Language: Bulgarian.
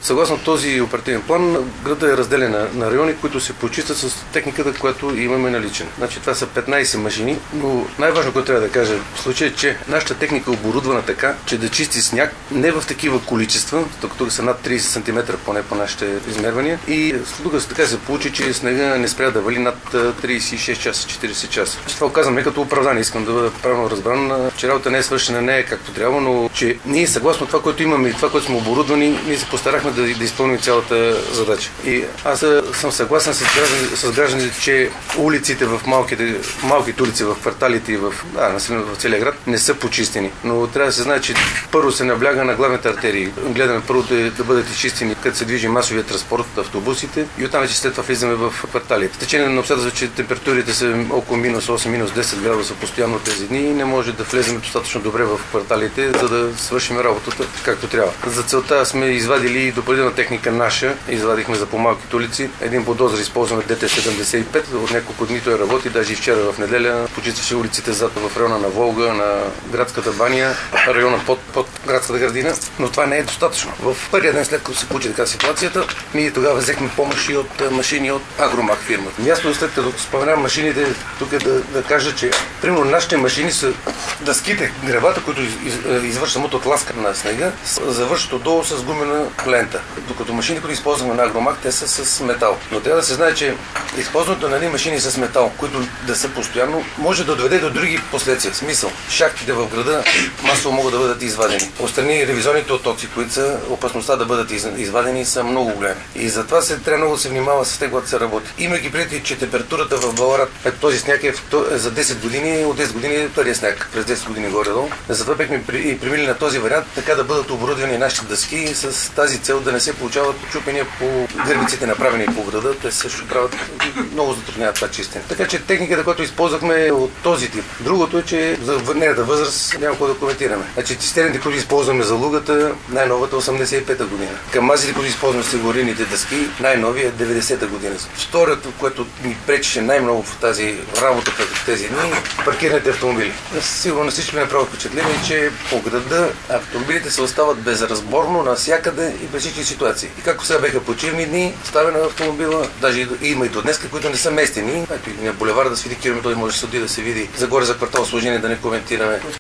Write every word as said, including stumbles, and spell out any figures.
Съгласно този оперативен план, града е разделен на, на райони, които се почистват с техниката, която имаме наличен. Значи това са петнайсет машини, но най-важно, което трябва да кажа в случая е, че нашата техника е оборудвана така, че да чисти сняг не в такива количества, тук са над трийсет сантиметра поне по нашите измервания, и тук така се получи, че снега не спря да вали над трийсет и шест часа, четирийсет часа. Това казвам не като оправдание, искам да бъда правилно разбран, че работа не е свършена, не е както трябва, но че ние съгласно това, което имаме и това, което сме оборудвани, ние се постарахме да, да изпълним цялата задача. И аз съм съгласен с гражданите, с гражданите, че улиците в малките, малките улици в кварталите и в, да, в целия град не са почистени. Но трябва да се знае, че първо се набляга на главните артерии. Гледаме първо да, да бъдат изчистени, където се движи масовия транспорт, автобусите, и оттам вече след това влизаме в кварталите. В течение на обстоятелството, че температурите са около минус осем, минус десет градуса постоянно тези дни, не може да влезем достатъчно добре в кварталите, за да свършим работата както трябва. За целта сме извадили допълнителна техника наша, извадихме за по-малките улици. Един булдозер използваме Д Т седемдесет и пет, от няколко дни той работи, даже и вчера в неделя почистваше улиците зад в района на Волга, на градската баня, района под, под градската градина, но това не е достатъчно. В първия ден след като се получи така ситуацията, ние тогава взехме помощ и от машини от Агромах фирмата. Място след като споменавам машините, тук е да, да кажа, че примерно нашите машини са дъските, гребата, които извършват самото тласкане на снега, завършват отдолу с гумена лента. Докато машини, които използваме на Агромах, те са с метал. Но трябва да се знае, че използването на машини с метал, които да са постоянно, може да доведе до други последствия. В смисъл, шахтите в града масово могат да бъдат извадени. Отстрани ревизионните оттоци, които са опасността да бъдат извадени, са много големи. И затова се трябва много да се внимава с те, когато се работи. Имайки предвид, че температурата в Благоевград, този сняг е за десет години, от десет години първият сняг, през десет години горе-долу. Затова бехме и премили на този вариант, така да бъдат оборудвани нашите дъски с тази цел да не се получават чупения по гърбиците, направени по града. Те също правят много затрудняват това чистене. Така че техниката, която използвахме, е от този тип. Другото е, че за нейната възраст няма какво да коментираме. Значи цистерните, които използваме за лугата, най-новата осемдесет и пета година. Камазите, които използваме с горините дъски, най-новия е деветдесета година. Второто, което ни пречеше най-много в тази работа в тези дни, паркираните автомобили. Сигурно всички ми направо впечатление, че по града автомобилите се остават безразборно навсякъде и при всички ситуации. И както сега беха почивни дни, ставя на автомобила, даже има и до днес, които не са местени. Ето и на булеварда да се види километри, може да се отиде да се види. Загоре за квартал Служение да не коментираме.